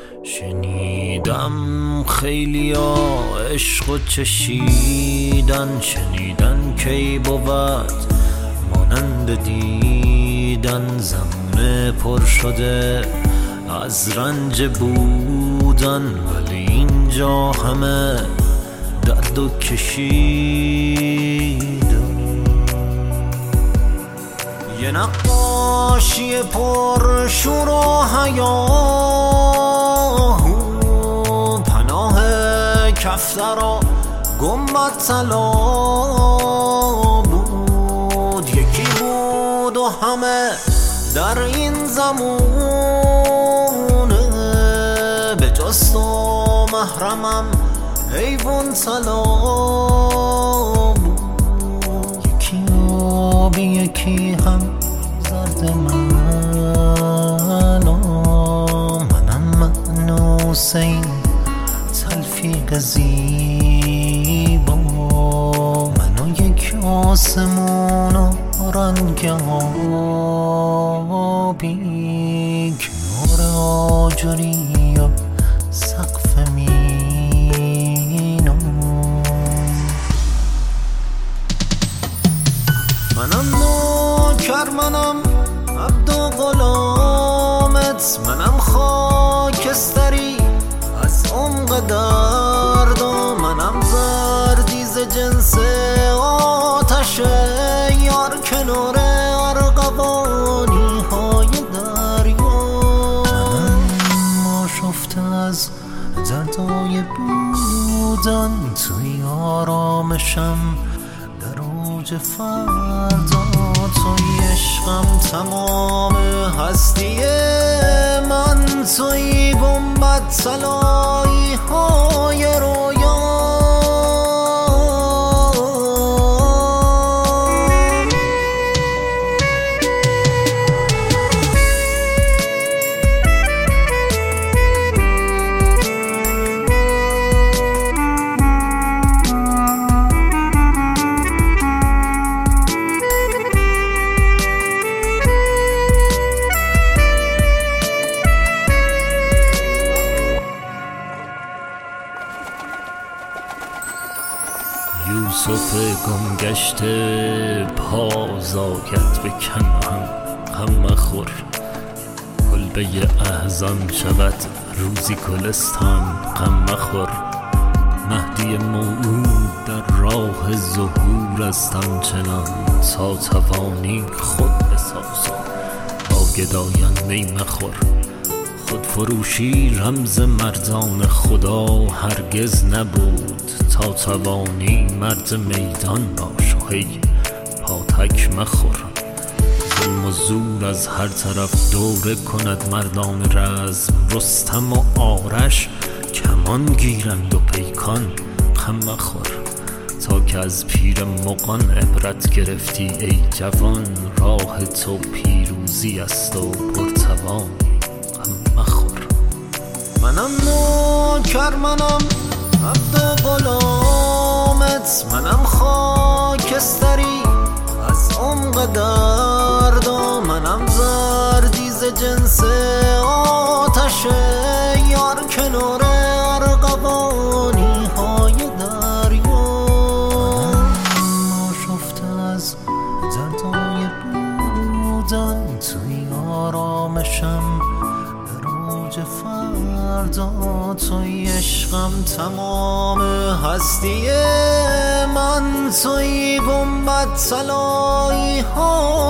شنیدم خیلیا عشق و چشیدن، شنیدن کی بود مانند دیدن. زمه پر شده از رنج بودن، ولی اینجا همه درد و کشیدن. یه نقاشی پر شور و حیا، پناه کفتر و گنبد طلا بود. یکی بود و همه در این زمونه، به جز تو محرمم حیوان طلا بود. یکی آبی یکی هم زرد منم من حسین تلفیق زیبا، من و یک آسمون و رنگ آبی، کنار آجری و سقف مینا. منم نوکر، منم عبد و غلامت، منم خاکستری از عمق درد و منم زردیز جنس آتش یار، کنار ارغوانی های دریا. منم آشفته از دردای بودن، توی آرامشم در اوج فردا. توی عشقم تمام هستی من، توی گنبد طلایی های رویا. یوسف گم گشته پازاید به کنعان، غم مخور کلبه احزان شود روزی گلستان، غم مخور. مهدی موعود در راه ظهور است آنچنان، تا توانی خود بساز با گدایان می مخور. خود فروشی رمز مردان خدا هرگز نبود، تا توانی مرد میدان باش و هی پاتک مخور. ظلم و زور از هر طرف دوره کند مردان رزم، رستم و آرش کمان گیرند و پیکان، غم مخور. تا که از پیر مغان عبرت گرفتی ای جوان، راه تو پیروزی است و پرتوان، غم مخور. منم نوکر، منم عبد و غلامت، منم خاکستری از عمق درد و منم زردیز جنس آتش یار، کنار ارغوانی های دریا. منم آشفته از دردای بودن، توی آرامشم در اوج فردا. توی عشقم تمام هستی من، توی گنبد طلایی ها